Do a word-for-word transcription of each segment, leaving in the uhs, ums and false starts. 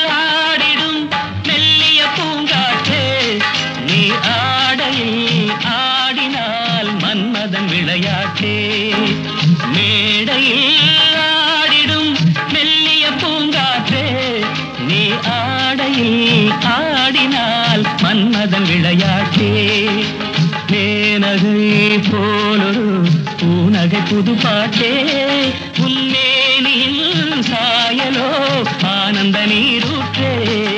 ஆடிடும் மெல்லிய பூங்காற்றே நீ ஆடையில் ஆடினால் மன்மதன் விளையாட்டே மேடையில் ஆடிடும் மெல்லிய பூங்காற்றே நீ ஆடையில் ஆடினால் மன்மதன் விளையாட்டே மேனகை போலொரு பூநகை புது பாட்டே உன்மேனியில் சாயலோ ஆனந்த நீரூற்றே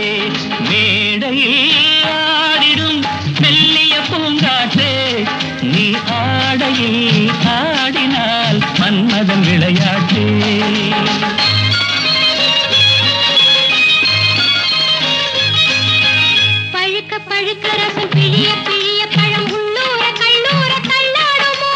மேடையில் ஆடிடும் மெல்லிய பூங்காற்றே நீ ஆடையில் ஆடினால் மன்மதன் விளையாட்டே பழுக்க பழுக்க ரசம் பிழிய பிழிய பழம் உள்ளூர கல்லூர தள்ளாடுமோ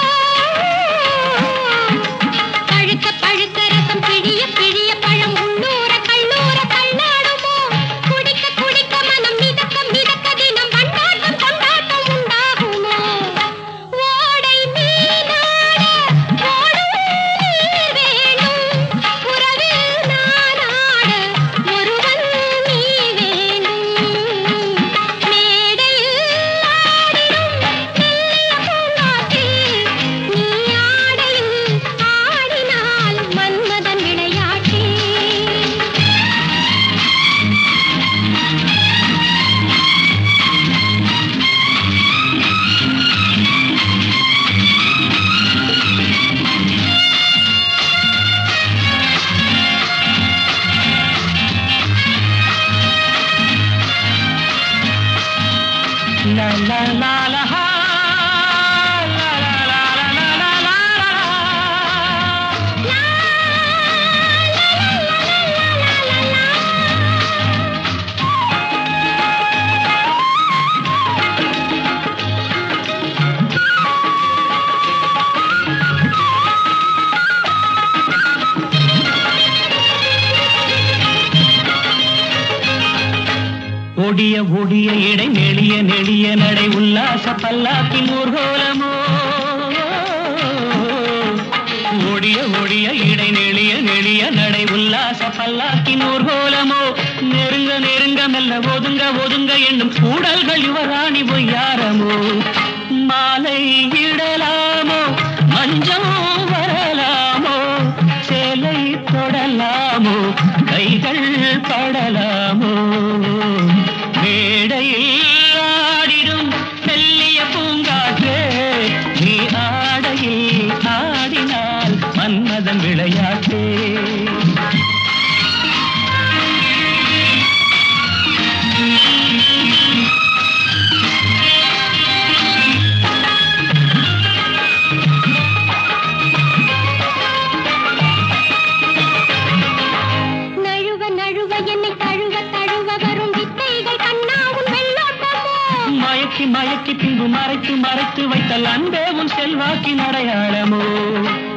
பழுக்க பழுக்க ரசம் பிழிய பிழிய பழம் உள்ளூர கல்லூர தள்ளாடுமோ குடிக்க குடிக்க மனம் மிதக்க மிதக்க தினம் கொண்டாட்டம் கொண்டாட்டம் உண்டாகுமோ ஓடை நீராட ஓடும் நீர் வேணும் உறவில் நானாட ஒருவன் நீ வேணும் மேடையில் ஆடிடும் மெல்லிய பூங்காற்றில் நீ ஆடையில் ஆடினால் Manmadhan விளையாட்டே la la la la ha la la la la la la la ஒடிய ஒடிய இடை நெளிய நெளிய நடை உல்லாச பல்லாக்கின் ஊர்கோலமோ ஒடிய ஒடிய இடை நெளிய நெளிய நடை உல்லாச பல்லாக்கின் ஊர்கோலமோ நெருங்க நெருங்க மெல்ல ஒதுங்க ஒதுங்க என்னும் கூடல்கள் யுவராணி பொய்யாரமோ மாலை இடலாமோ மஞ்சம் வரலாமோ சேலை தொடலாமோ கைகள் படலாமோ மேடையில் ஆடிடும் மெல்லிய பூங்காற்றே நீ ஆடையில் ஆடினால் மன்மதன் விளையாட்டே நழுவ நழுவ என்னை தழுவ தழுவ வரும் வித்தைகள் கண்ணா உன் வெள்ளோட்டமோ மயக்கி மயக்கி பின்பு மறைத்து மறைத்து வைத்தல் அன்பே உன் செல்வாக்கின் அடையாளமோ